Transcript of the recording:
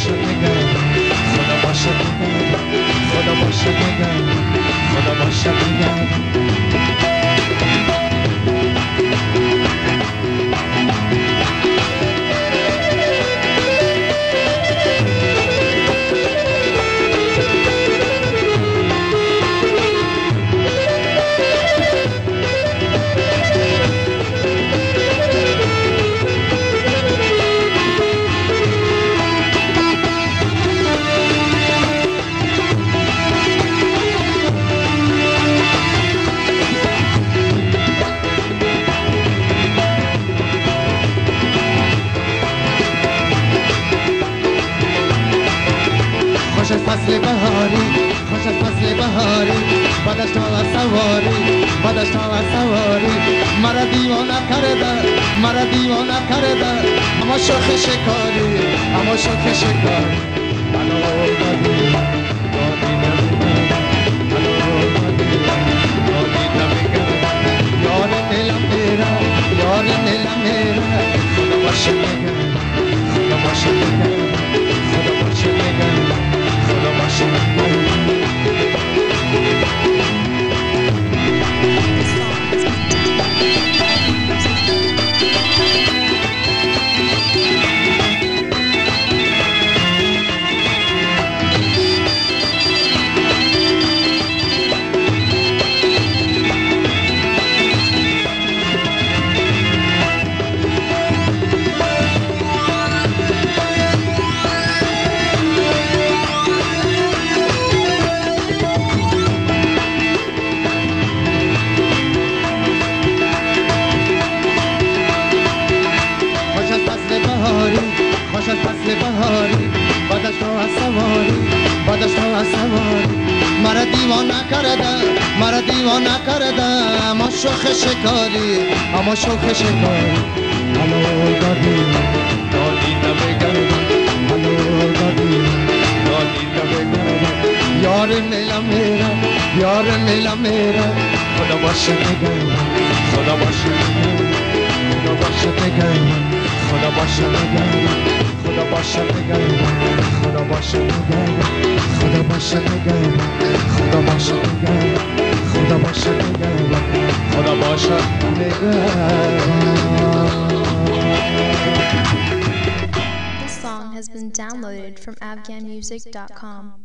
باشه نگه خدا باشه نگه خدا باشه نگه خدا باشه نگه خوش از فصل بهاری خوش از فصل بهاری بعدش تا سواری بعدش تا سواری مرا دیوانه کرده مرا دیوانه کرده اما شوخ شکاری اما شوخ شکاری الو دادی دادی نمیگم الو دادی دادی نمیگم یار دلم میره یار دلم میره خدا باشه نگه خدا باشه نگه خدا باشه نگه خدا باشه خوش از فصل بهاری بعدش تو سواری بعدش تو سواری مرا دیوانه کرده مرا دیوانه کرده اما شوخ شکاری اما شوخ شکاری الو دادی دادی نمیگم الو دادی دادی نمیگم یار میلا میره یار میلا میره خدا باشه نگه خدا باشه نگه خدا باشه نگه خدا باشه نگه خدا باشه نگه خدا باشه نگه خدا باشه نگه خدا باشه نگه خدا باشه نگه خدا باشه نگه. This song has been downloaded from afghanmusic.com.